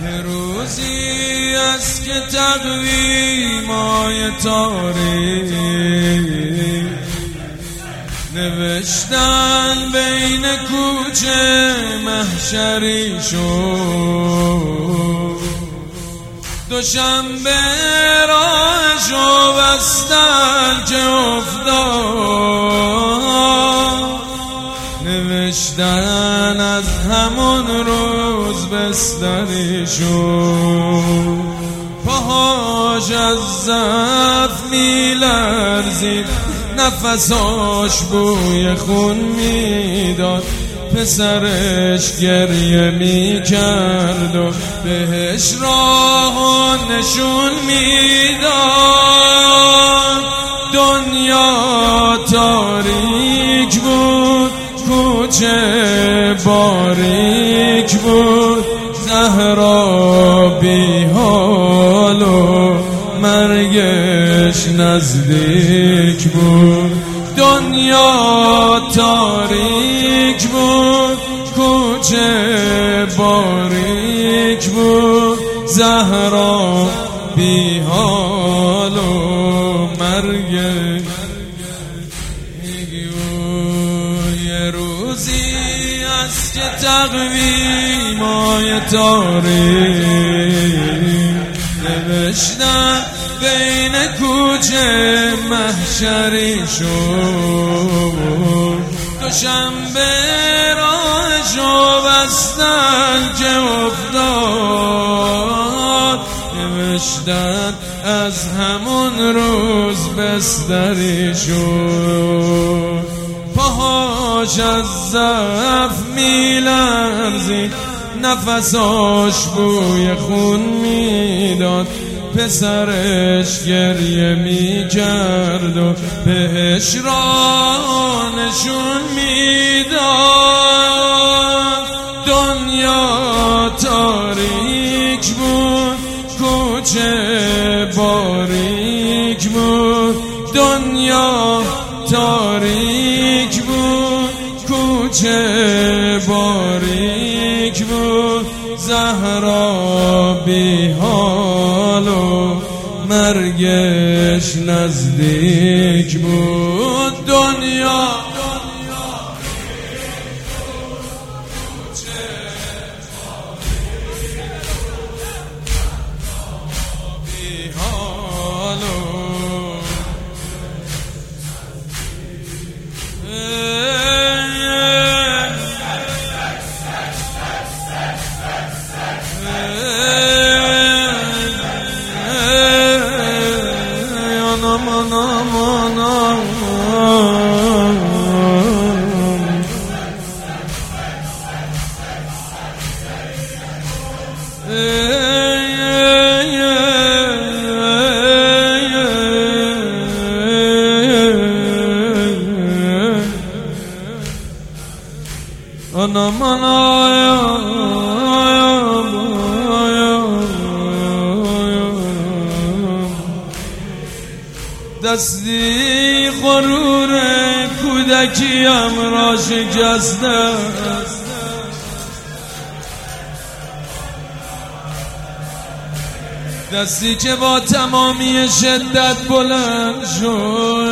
یه روزی است که تقویمای تاریخ نوشتن بین کوچه محشری شد، دوشنبه راهشو بستن که افتاد، نوشتن از همون روز بستری شد، پاهاش از ضعف میلرزید، نفساش بوی خون میداد، پسرش گریه میکرد و بهش راه نشون میداد. دنیا تاریک بود، کوچه باریک بود، زهرا بی حال و مرگش نزدیک بود. دنیا تاریک بود، کوچه باریک بود، زهرا بی حال و مرگش. یه روزی است که تقویمای تاریخ نوشتن بین کوچه محشری شد، دوشنبه راهشو بستن که افتاد، نوشتن از همون روز بستری شد، پاهاش از ضعف میلرزید، نفساش بوی خون میداد، پسرش گریه میکرد و بهش راه نشون میداد. دنیا تاریک بود، کوچه باریک بود، دنیا تاریک بود، کوچه باریک بود، زهرا بی حال و مرگش نزدیک بود. دنیا بی حال دستی غرور کودکیم را شکسته، دستی که با تمامی شدت بلند شد،